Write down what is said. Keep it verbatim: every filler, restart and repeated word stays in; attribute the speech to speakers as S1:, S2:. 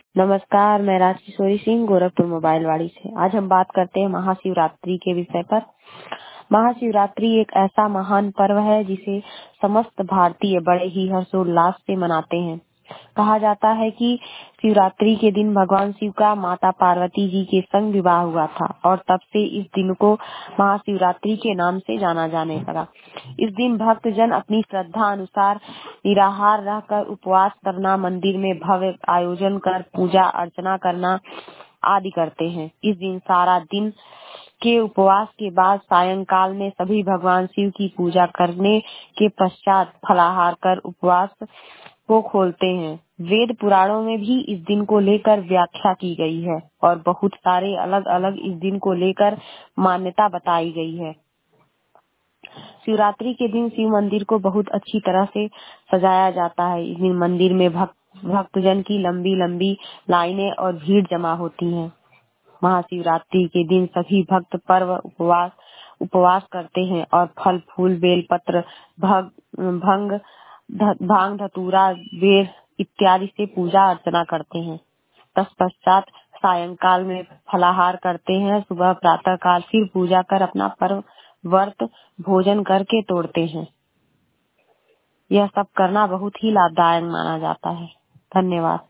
S1: नमस्कार, मैं राजकिशोरी सिंह गोरखपुर मोबाइल वाड़ी से। आज हम बात करते हैं महाशिवरात्रि के विषय पर। महाशिवरात्रि एक ऐसा महान पर्व है जिसे समस्त भारतीय बड़े ही हर्षोल्लास से मनाते हैं। कहा जाता है कि शिवरात्रि के दिन भगवान शिव का माता पार्वती जी के संग विवाह हुआ था और तब से इस दिन को महाशिवरात्रि के नाम से जाना जाने लगा। इस दिन भक्त जन अपनी श्रद्धा अनुसार निराहार रहकर उपवास करना, मंदिर में भव्य आयोजन कर पूजा अर्चना करना आदि करते हैं। इस दिन सारा दिन के उपवास के बाद सायंकाल में सभी भगवान शिव की पूजा करने के पश्चात फलाहार कर उपवास को खोलते हैं। वेद पुराणों में भी इस दिन को लेकर व्याख्या की गई है और बहुत सारे अलग अलग इस दिन को लेकर मान्यता बताई गई है। शिवरात्रि के दिन शिव मंदिर को बहुत अच्छी तरह से सजाया जाता है। इस दिन मंदिर में भक्त भक्तजन की लंबी लंबी लाइनें और भीड़ जमा होती है। महाशिवरात्रि के दिन सभी भक्त पर्व उपवास उपवास करते हैं और फल फूल बेलपत्र भग, भंग ध, भांग धतूरा बेर इत्यादि से पूजा अर्चना करते हैं। तत्पश्चात सायंकाल में फलाहार करते हैं। सुबह प्रातः काल फिर पूजा कर अपना पर्व व्रत भोजन करके तोड़ते हैं। यह सब करना बहुत ही लाभदायक माना जाता है। धन्यवाद।